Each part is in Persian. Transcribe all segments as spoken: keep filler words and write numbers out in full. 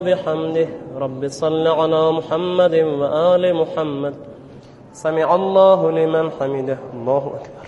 بحمده رب صل على محمد وآل محمد. سمع الله لمن حمده. الله أكبر.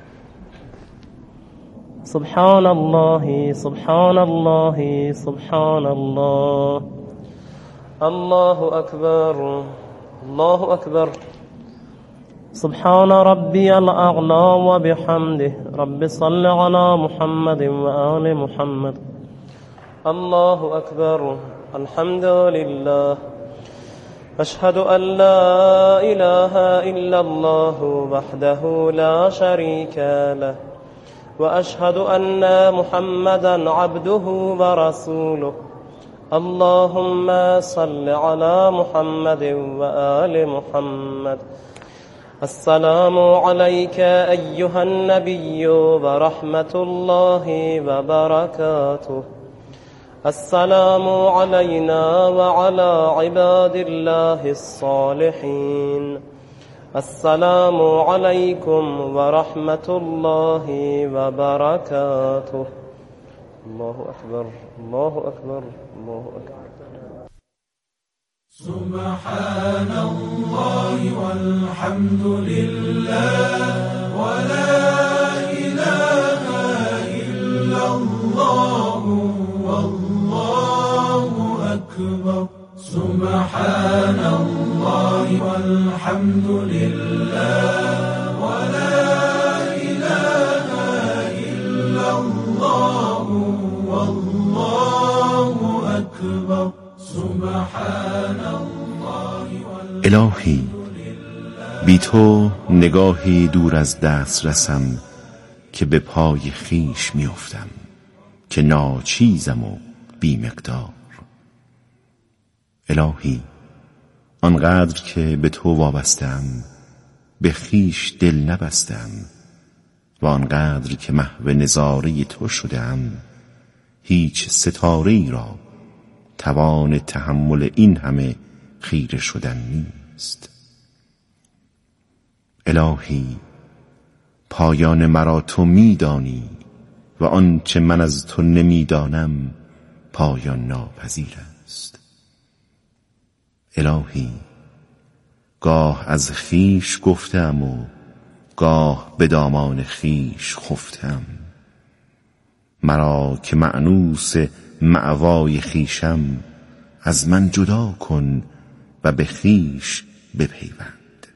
سبحان الله سبحان الله سبحان الله. الله أكبر الله أكبر. سبحان ربي الأعلى وبحمده رب صل على محمد وآل محمد. الله أكبر. الحمد لله. أشهد أن لا إله إلا الله وحده لا شريك له وأشهد أن محمدا عبده ورسوله. اللهم صل على محمد وآل محمد. السلام عليك أيها النبي ورحمة الله وبركاته. السلام علينا وعلى عباد الله الصالحين. السلام عليكم ورحمة الله وبركاته. الله أكبر الله أكبر الله أكبر. سبحان الله والحمد لله ولا إله إلا الله والله أكبر. سبحان الله والحمد لله ولا إله إلا الله والله أكبر. سبحان الله. الهی بی تو نگاهی دور از دست رسم که به پای خیش میافتم که ناچیزم و بی مقدار. الهی آنقدر که به تو وابستم به خیش دل نبستم و آنقدر که محو نظاره تو شدم هیچ ستاره‌ای را توان تحمل این همه خیره شدن نیست. الهی پایان مرا تو میدانی و آنچه من از تو نمیدانم پایان ناپذیر است. الهی گاه از خیش گفتم و گاه به دامان خیش خفتم. مرا که مأنوس مأوای خیشم از من جدا کن و به خیش بپیوند.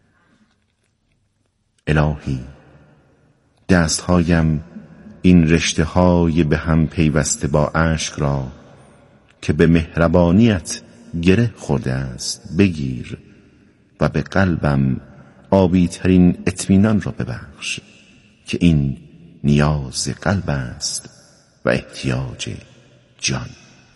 الهی دستهایم این رشته های به هم پیوسته با اشک را که به مهربانیت گره خورده است بگیر و به قلبم آبی ترین اطمینان را ببخش که این نیاز قلب است و احتیاج جان.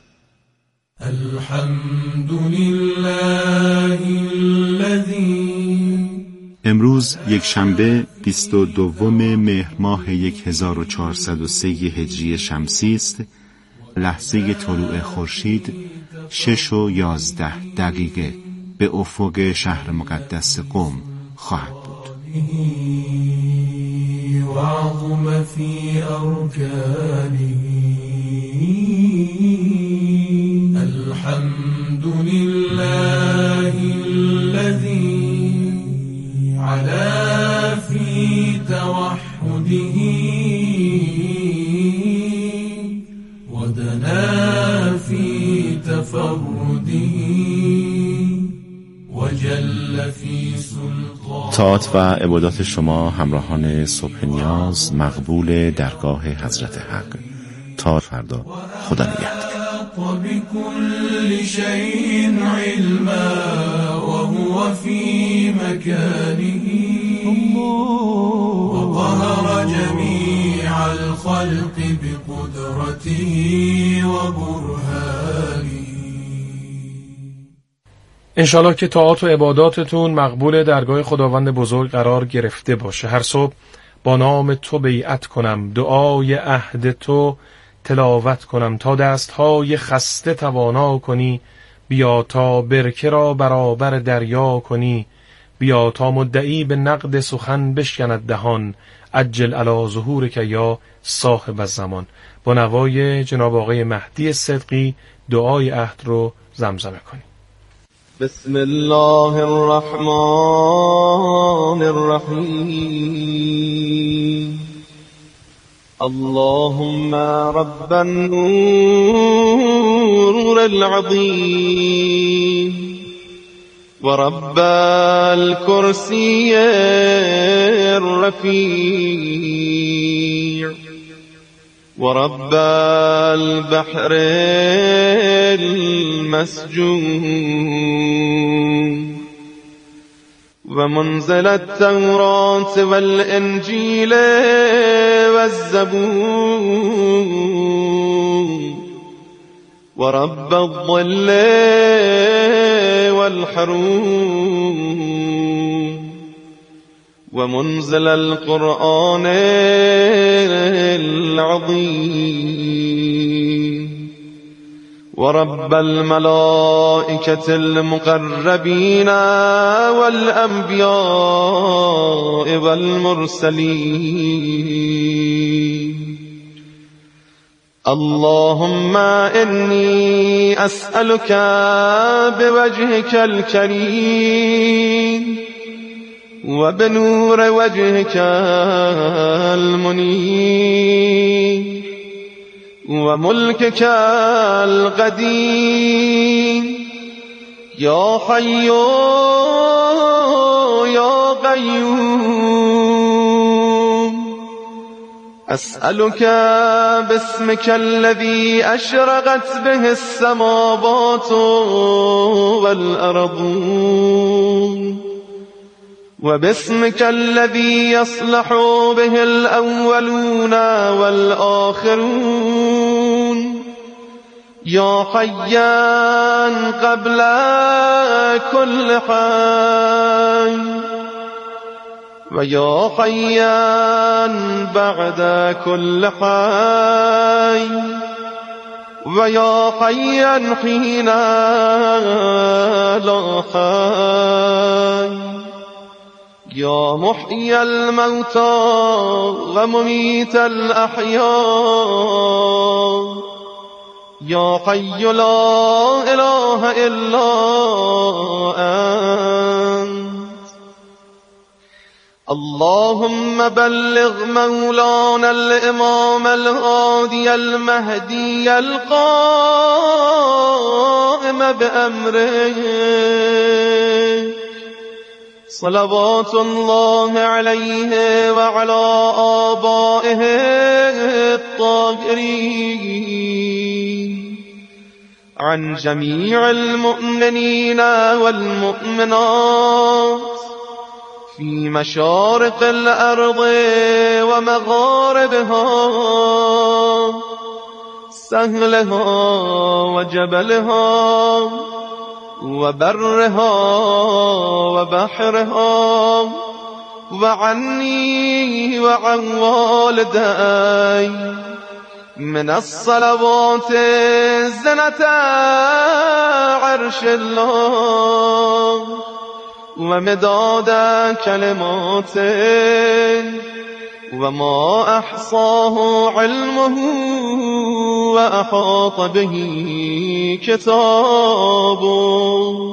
الحمد لله الذی. امروز یک شنبه بیست و دوم مهر ماه هزار و چهارصد و سه هجری شمسی است. لحظه طلوع خورشید شش و یازده دقیقه به افق شهر مقدس قم خواهد بود. وعظم فی ارکانه. الحمد لله الذي علا في توحده ودنا في تفرده وجل في سلطانه. طاعت و عبادات شما همراهان صبح نیاز مقبول درگاه حضرت حق. تا فردا، خدا نگهدار. وبكل شيء علما وهو في مكانه وقهر جميع الخلق بقدرته وبرهانه. انشالله که طاعات و عباداتتون مقبول درگاه خداوند بزرگ قرار گرفته باشه. هر صبح با نام تو بیعت کنم، دعای عهد تو تلاوت کنم، تا دستهای خسته توانا کنی، بیا تا برکه را برابر دریا کنی، بیا تا مدعی به نقد سخن بشکند دهان، عجل علی ظهورک یا صاحب الزمان. با نوای جناب آقای مهدی صدقی دعای عهد رو زمزمه کنیم. بسم الله الرحمن الرحیم. اللهم رب النور العظیم ورب الكرسي الرفيع ورب البحر المسجون ومنزل التوراة والإنجيل والزبور ورب الظل والحروم ومنزل القرآن العظيم ورب الملائكة المقربين والأنبياء والمرسلين. اللهم إني أسألك بوجهك الكريم وبنور وجهك المنير وملكك القديم يا حي يا قيوم، أسألك باسمك الذي أشرقت به السماوات والأرض وباسمك الذي يصلح به الأولون والآخرون يا حيا قبل كل حي ويا حيا بعد كل حي ويا حيا حين لا حي يا محيي الموتى ومميت الأحياء يا حي لا إله إلا أنت. اللهم بلغ مولانا الإمام الهادي المهدي القائم بأمره صلوات الله عليه وعلى آبائه الطاهرين عن جميع المؤمنين والمؤمنات في مشارق الأرض ومغاربها سهلها وجبلها وبرها وبحرها وعني وعن والدي من الصلوات زنة عرش الله ومداد كلماته وما أحصاه علمه وأحاط به كتابه.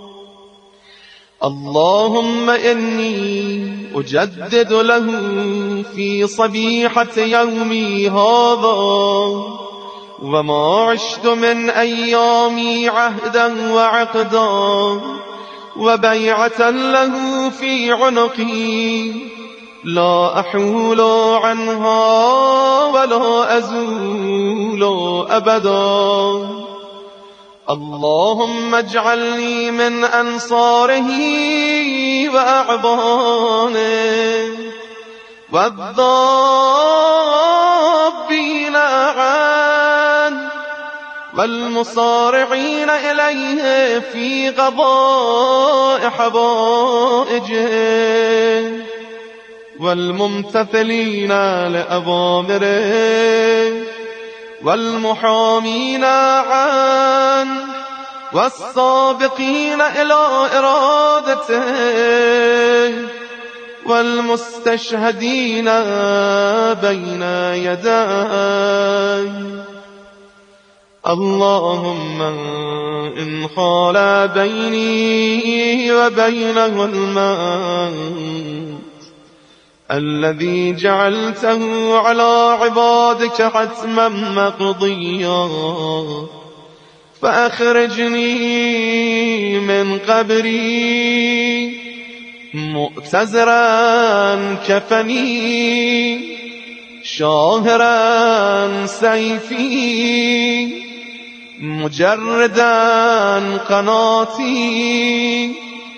اللهم إني أجدد له في صبيحة يومي هذا وما عشت من أيامي عهدا وعقدا وبيعة له في عنقي لا أحول عنها ولا أزول أبدا. اللهم اجعلني من أنصاره وأعبانه والضابين عنه والمصارعين إليه في قضاء حوائجه والممتثلين لأوامره والمحامين عنه والسابقين إلى إرادته والمستشهدين بين يديه. اللهم إن خال بيني وبينه الموت الذي جعلته على عبادك حتما مقضيا فأخرجني من قبري مؤتزرا كفني شاهرا سيفي مجردا قناتي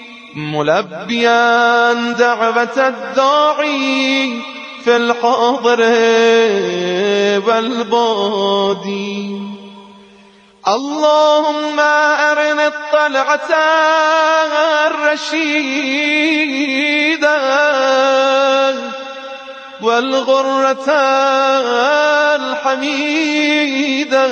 ملبيا دعوة الداعي في الحاضر والبادي اللهم أرنا الطلعة الرشيدة والغرة الحميدة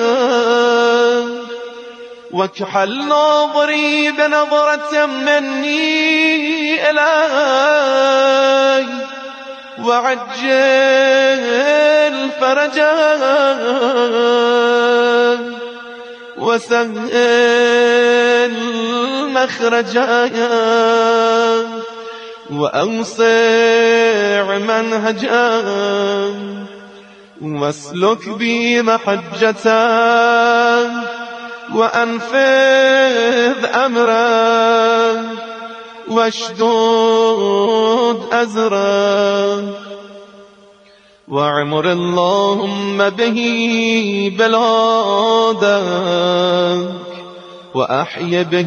واكحل ناظري بنظرة مني إلي وعجل فرجا وسهل مخرجا وأوسع منهجا واسلك بي محجة وأنفذ أمرا واشدود أزرا واعمر اللهم به بلادك وأحي به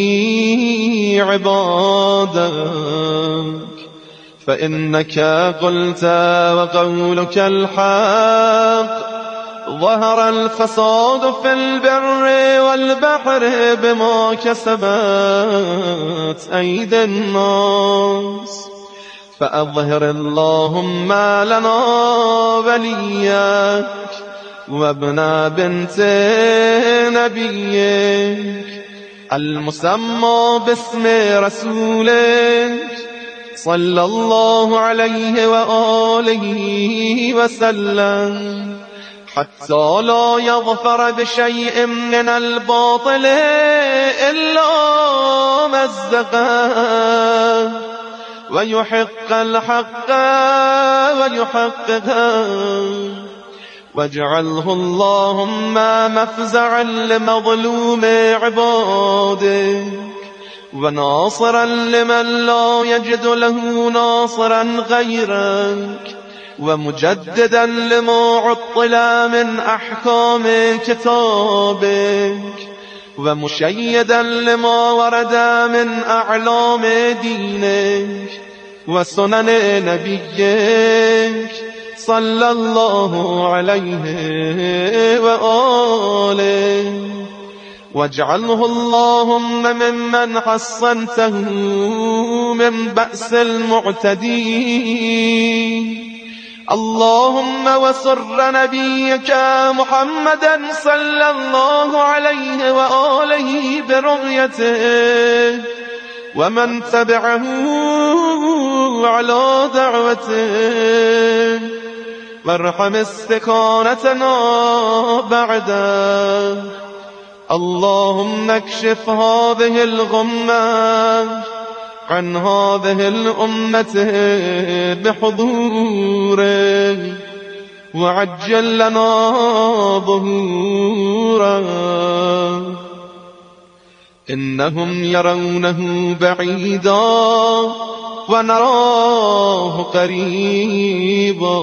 عبادك فإنك قلت وقولك الحق ظهر الفساد في البر والبحر بما كسبت أيدي الناس فأظهر اللهم لنا وليك وابن بنت نبيك المسمى باسم رسولك صلى الله عليه وآله وسلم حتى لا يظفر بشيء من الباطل إلا مزقه ويحق الحق ويحققه واجعله اللهم مفزعا لمظلوم عبادك وناصرا لمن لا يجد له ناصرا غيرك ومجددا لما عطل من أحكام كتابك ومشيدا لما ورد من أعلام دينك وسنن نبيك صلى الله عليه وآله واجعله اللهم ممن حصنته من بأس المعتدين اللهم وسر نبيك محمدا صلى الله عليه وآله برؤيته ومن تبعه على دعوته وارحم استكانتنا بعده اللهم اكشف هذه الغمة عن هذه الأمة بحضوره وعجل لنا ظهوره إنهم يرونه بعيدا ونراه قريبا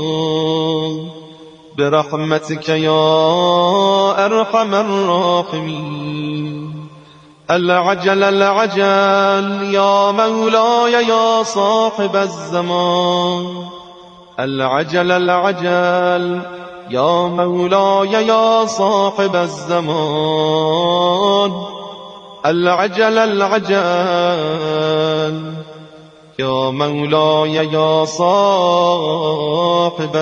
برحمتك يا أرحم الراحمين العجل العجل يا مولاي يا صاحب الزمان العجل العجل يا مولاي يا صاحب الزمان العجل العجل يا مولاي يا صاحب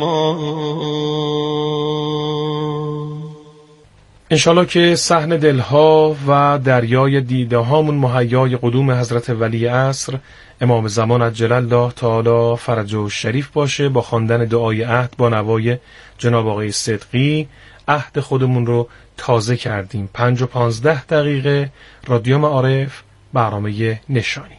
الزمان. انشالله که صحن دلها و دریای دیده هامون مهیای قدوم حضرت ولی عصر امام زمان عجل الله تعالی فرجه شریف باشه با خواندن دعای عهد با نوای جناب آقای صدقی عهد خودمون رو تازه کردیم. پنج و پانزده دقیقه رادیو معارف، برنامه نشانی.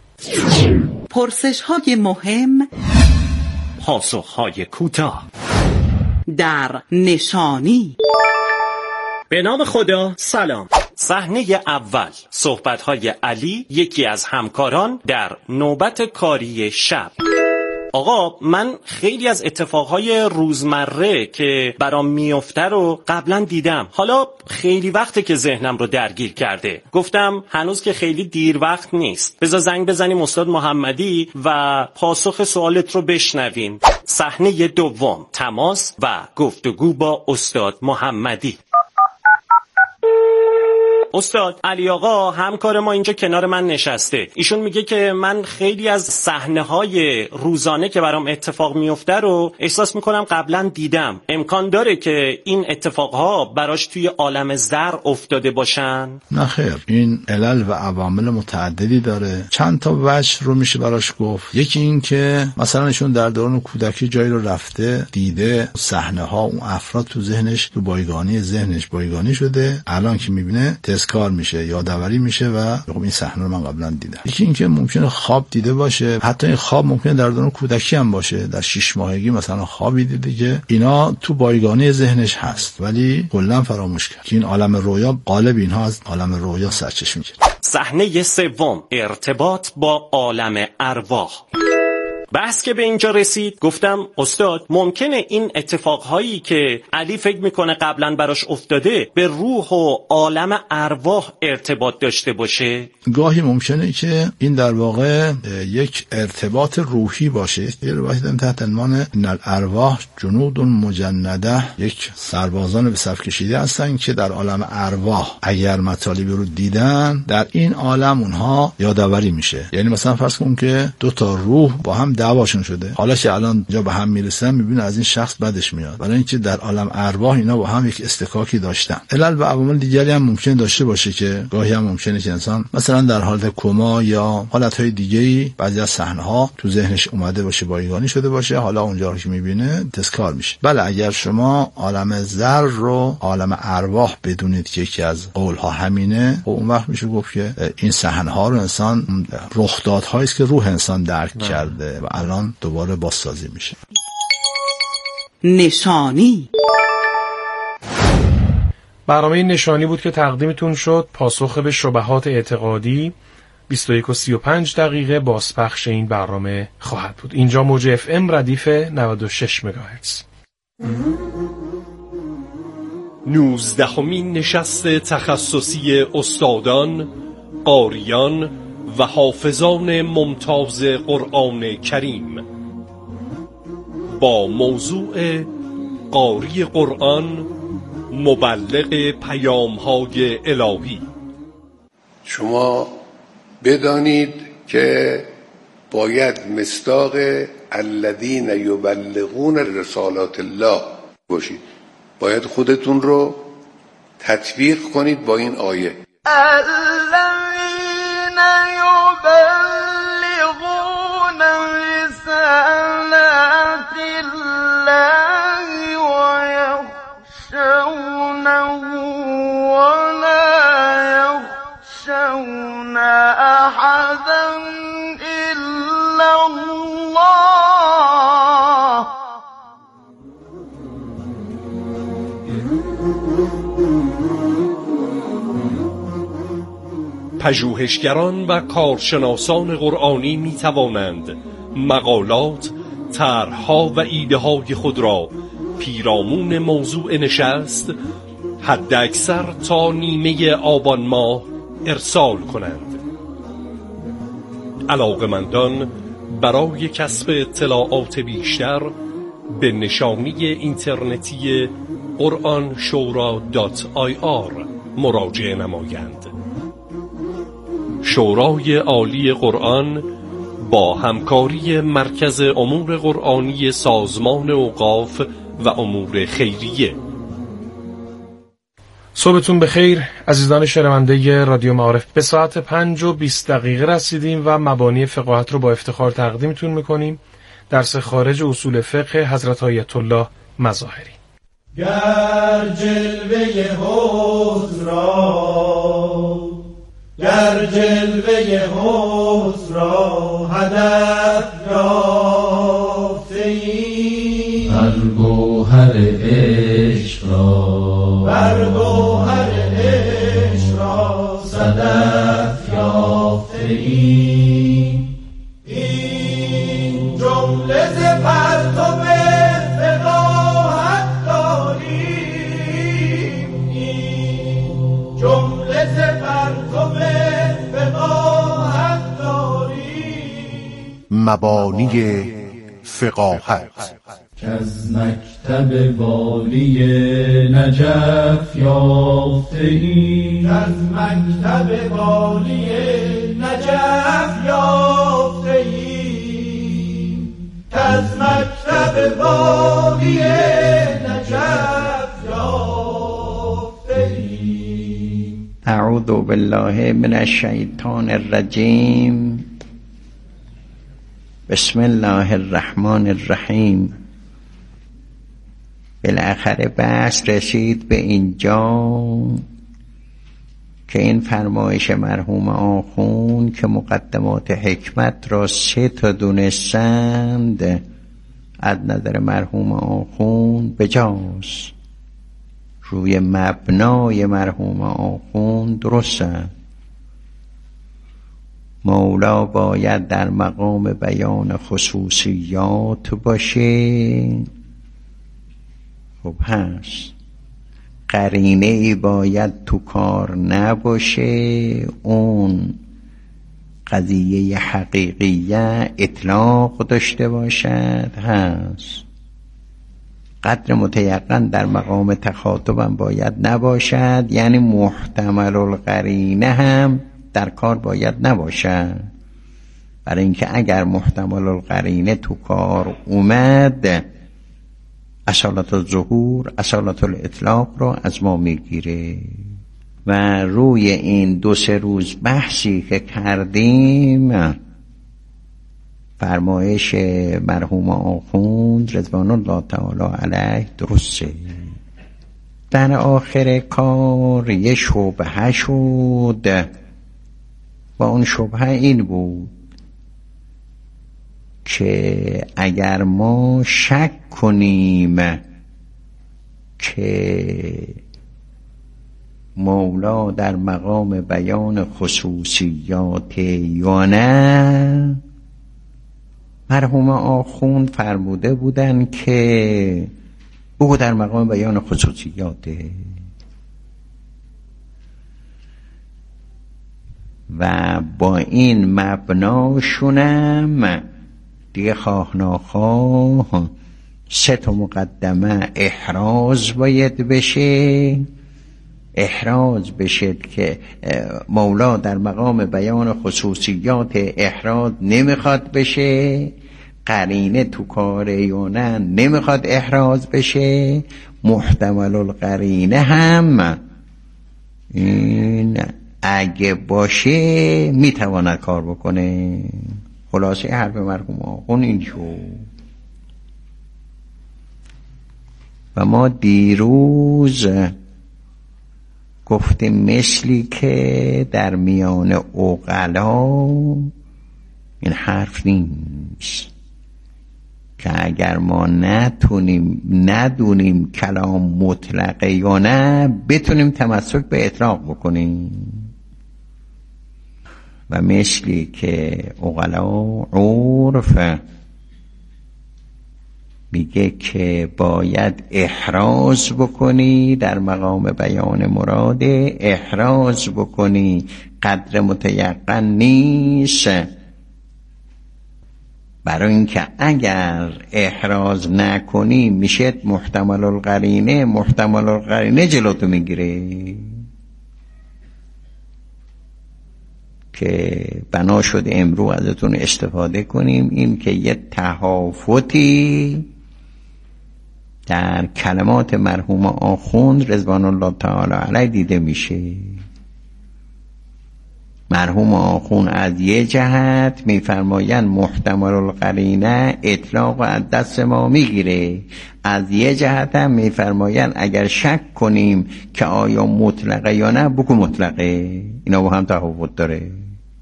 پرسش های مهم، پاسخ های کوتاه در نشانی. به نام خدا. سلام. صحنه اول، صحبت‌های علی، یکی از همکاران در نوبت کاری شب. آقا، من خیلی از اتفاقهای روزمره که برام میفته رو قبلا دیدم. حالا خیلی وقته که ذهنم رو درگیر کرده. گفتم هنوز که خیلی دیر وقت نیست، بذار زنگ بزنیم استاد محمدی و پاسخ سوالت رو بشنویم. صحنه دوم، تماس و گفتگو با استاد محمدی. استاد، علی آقا همکار ما اینجا کنار من نشسته. ایشون میگه که من خیلی از صحنه‌های روزانه که برام اتفاق میفته رو احساس میکنم قبلا دیدم. امکان داره که این اتفاقها براش توی عالم زر افتاده باشن؟ نه خیر، این علل و عوامل متعددی داره. چند تا وجه رو میشه براش گفت. یکی این که مثلا ایشون در دوران کودکی جایی رو رفته، دیده صحنه‌ها، اون افراد تو ذهنش، تو بایگانی ذهنش بایگانی شده، الان که میبینه تذکار میشه، یادآوری میشه و خب این صحنه رو من قبلا دیدم. یکی اینکه ممکنه خواب دیده باشه، حتی این خواب ممکنه در دوران کودکی هم باشه، در شش ماهگی مثلا خوابی دیده که اینا تو بایگانی ذهنش هست ولی کلا فراموش کرد که این عالم رویا غالب اینها از عالم رویا سرچشمه میگیره. صحنه سوم، ارتباط با عالم ارواح. بحث که به اینجا رسید گفتم استاد ممکنه این اتفاقهایی که علی فکر میکنه قبلا براش افتاده به روح و عالم ارواح ارتباط داشته باشه؟ گاهی ممکنه که این در واقع یک ارتباط روحی باشه. یه روایت هم تحت عنوان ان الارواح جنود مجنده، یک سربازان به صف کشیده هستن که در عالم ارواح اگر مطالبی رو دیدن در این عالم اونها یادآوری میشه. یعنی مثلا فرض کن که دو تا روح با هم دعواشون شده، حالا که الان جا به هم میرسن میبینه از این شخص بدش میاد، برای اینکه در عالم ارواح اینا با هم یک استکاکی داشتن. علل و عوامل دیگری هم ممکن داشته باشه که گاهی هم ممکنه که انسان مثلا در حالت کما یا حالتهای دیگه‌ای بعضی از صحنه‌ها تو ذهنش اومده باشه، بایگانی شده باشه، حالا اونجا که میبینه تذکار میشه. بله، اگر شما عالم زر رو عالم ارواح بدونید که یکی از قولها همینه، و اون وقت میشه گفت که این صحنه‌ها رو انسان رخدادهایی است که روح انسان درک نه. کرده و الان دوباره بازسازی میشه. نشانی. برنامه نشانی بود که تقدیمتون شد. پاسخ به شبهات اعتقادی بیست و یک و سی و پنج دقیقه بازپخش این برنامه خواهد بود. اینجا موج اف ام ردیف نود و شش مگاهرتز. نوزدهمین نشست تخصصی استادان، قاریان و حافظان ممتاز قرآن کریم با موضوع قاری قرآن، مبلغ پیام‌های الهی. شما بدانید که باید مصداق الذین یبلغون رسالات الله باشید. باید خودتون رو تطبیق کنید با این آیه. الذین یبلغون رسالات الله و یخشونه و لا یخشون احدا الا الله. پژوهشگران و کارشناسان قرآنی می توانند مقالات، طرح‌ها و ایده‌های خود را پیرامون موضوع نشست حد اکثر تا نیمه آبان ماه ارسال کنند. علاقمندان برای کسب اطلاعات بیشتر به نشانی اینترنتی قرآن شورا دات آی آر مراجعه نمایند. شورای عالی قرآن با همکاری مرکز امور قرآنی سازمان اوقاف و امور خیریه. صبحتون بخیر عزیزان شنونده رادیو معارف. به ساعت پنج و بیست دقیقه رسیدیم و مبانی فقاهت رو با افتخار تقدیمتون میکنیم. درس خارج اصول فقه حضرت آیت الله مظاهری. گر جلوه حسن را گر جلوه حسن را هدف یافته ای، بر گوهر عشق را بر گوهر عشق را صدف یافته ای، این جمله ز پرتو فقاهت داریم، این جمله ز پرتو فقاهت داریم. مبانی فقاهت کز مکتب والی نجف یافته ای، از مکتب والی نجف یافته ای، از مکتب والی نجف یافته ای. اعوذ بالله من الشیطان الرجیم. بسم الله الرحمن الرحیم. بالاخره بحث رسید به اینجا که این فرمایش مرحوم آخوند که مقدمات حکمت را سه تا دونستند از نظر مرحوم آخوند بجاست، روی مبنای مرحوم آخوند درست است. مولا باید در مقام بیان خصوصیات باشه، خب هست. قرینه ای باید تو کار نباشه، اون قضیه حقیقیه اطلاق داشته باشد، هست. قدر متیقن در مقام تخاطبم باید نباشد، یعنی محتمل القرینه هم در کار باید نباشد، برای اینکه اگر محتمل القرینه تو کار اومد اصالت الظهور اصالت الاطلاق رو از ما میگیره. و روی این دو سه روز بحثی که کردیم فرمایش مرحوم آخوند رضوان الله تعالی علیه درسته. در آخر کار یه شبهه شد و اون شبهه این بود که اگر ما شک کنیم که مولا در مقام بیان خصوصیات یا نه، مرحوم آخوند فرموده بودن که او در مقام بیان خصوصیاته و با این مبناشونم دیگه خواه ناخواه سه تا مقدمه احراز باید بشه. احراز بشه که مولا در مقام بیان خصوصیات احراز نمیخواد بشه، قرینه تو کاره یا نه نمیخواد احراز بشه، محتمل القرینه هم این اگه باشه میتواند کار بکنه. خلاصه حرف مرحوم آخوند این شد. و ما دیروز گفتیم مثلی که در میان عقلا این حرف نیست که اگر ما نتونیم ندونیم کلام مطلقه یا نه بتونیم تمسک به اطلاق بکنیم. و مثلی که عقلا عرف میگه که باید احراز بکنی در مقام بیان مراد، احراز بکنی قدر متیقن نیست، برای اینکه اگر احراز نکنی میشه محتمل القرینه، محتمل القرینه جلوتو میگیره که بنا شد امرو ازتون استفاده کنیم این که یه تهافتی در کلمات مرحوم آخوند رضوان الله تعالی علیه دیده میشه. مرحوم آخون از یه جهت میفرمایند محتمل القرینه اطلاق از دست ما میگیره، از یه جهت هم میفرمایند اگر شک کنیم که آیا مطلقه یا نه بگو مطلقه. اینا با هم تفاوت داره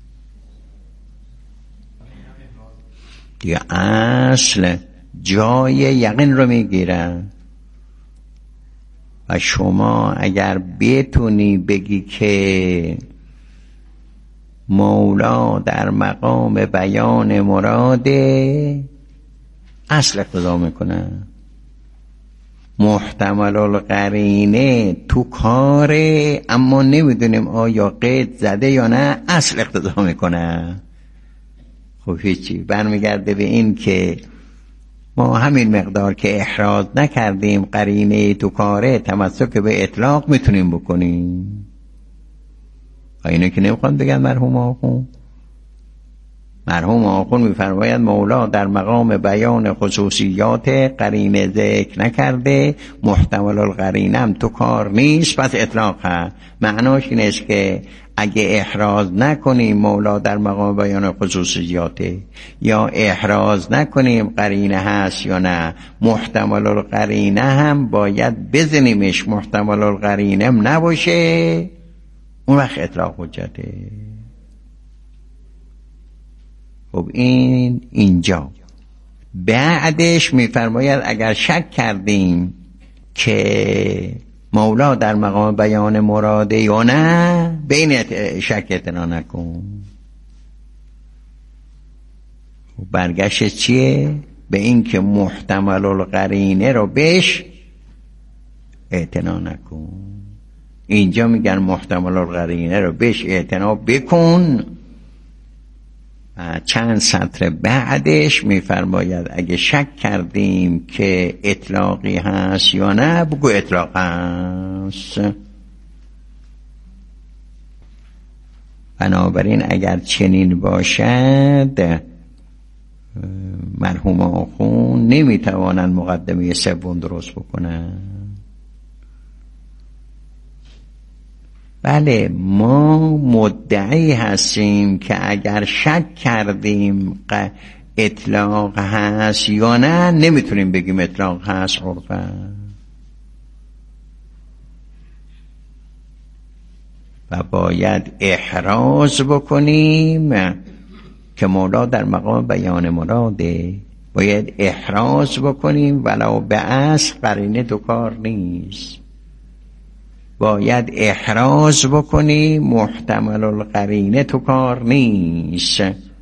دیگه. اصل جای یقین رو میگیرن و شما اگر بتونی بگی که مولا در مقام بیان مراده، اصل اقتضا میکنه. محتمل القرینه تو کاره اما نمیدونیم آیا قید زده یا نه، اصل اقتضا میکنه. خب هیچی، برمیگرده به این که ما همین مقدار که احراز نکردیم قرینه تو کاره تمسک به اطلاق میتونیم بکنیم. اینو که نمیخوان بگن مرحوم آخون. مرحوم آخون میفرماید مولا در مقام بیان خصوصیات قرینه ذکر نکرده، محتمل القرینه هم تو کار نیست، پس اطلاق هست. معناش این است که اگه احراز نکنیم مولا در مقام بیان خصوصیاته یا احراز نکنیم قرینه هست یا نه، محتمل القرینه هم باید بزنیمش، محتمل القرینه هم نباشه، اون وقت اطلاق حجته. خب این اینجا. بعدش میفرماید اگر شک کردیم که مولا در مقام بیان مراده یا نه، بین شک اعتنا نکن. خب برگشت چیه؟ به این که محتمل القرینه رو بهش اعتنا نکن. اینجا میگن محتمل القرینه رو بهش اعتنا بکن. چند سطر بعدش میفرماید اگه شک کردیم که اطلاقی هست یا نه بگو اطلاق هست. بنابراین اگر چنین باشد مرحوم آخون نمیتوانند مقدمه سوم درست بکنن. بله ما مدعی هستیم که اگر شک کردیم اطلاق هست یا نه نمیتونیم بگیم اطلاق هست عرفا. و باید احراز بکنیم که مولا در مقام بیان مراده، باید احراز بکنیم ولو به اصل قرینه دو کار نیست. باید احراز بکنی محتمل القرینه تو کار نیست.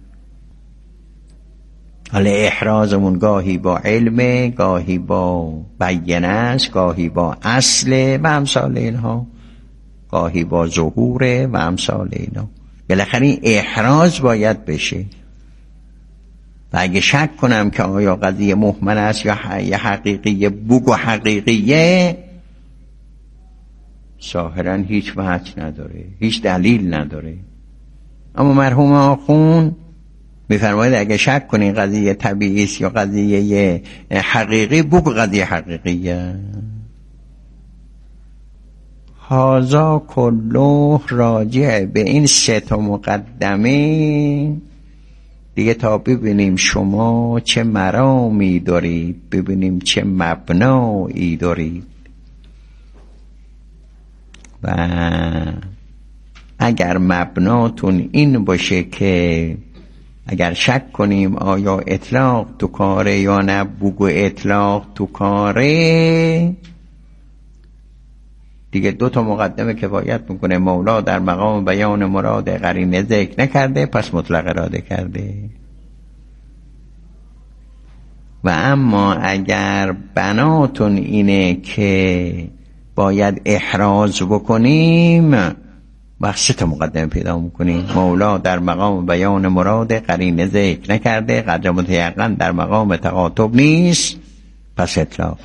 حالا احرازمون گاهی با علم، گاهی با بیانه است، گاهی با اصل و امثال اینها، گاهی با ظهور و امثال اینا. بالاخره احراز باید بشه. و اگه شک کنم که آیا قضیه محمل است یا یه حقیقیه، بگو حقیقیه، ظاهرا هیچ وجه نداره، هیچ دلیل نداره. اما مرحوم آخون میفرماید اگه شک کنی قضیه طبیعی است یا قضیه حقیقی، بگو قضیه حقیقیه. هازا کله راجع به این سه تا مقدمه دیگه، تا ببینیم شما چه مرامی دارید، ببینیم چه مبنایی دارید. و اگر مبناتون این باشه که اگر شک کنیم آیا اطلاق تو کاره یا نه بگو اطلاق تو کاره، دیگه دو تا مقدمه کفایت میکنه. مولا در مقام بیان مراد قرینه ذکر نکرده، پس مطلق اراده کرده. و اما اگر بناتون اینه که باید احراز بکنیم، وقت سه تا مقدمه پیدا میکنیم. مولا در مقام بیان مراد قرینه ذکر نکرده، قدر متیقن در مقام تقاطب نیست، پس اطلاق.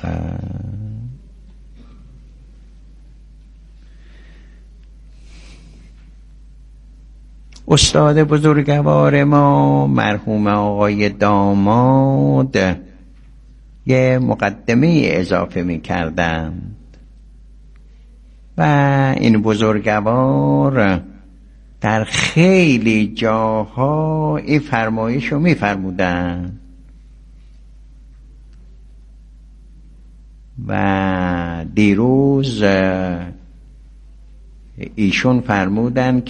استاد بزرگوار ما مرحوم آقای داماد یه مقدمه اضافه میکردند و این بزرگوار در در خیلی جاها این فرمایش رو میفرمودن و دیروز ایشون فرمودن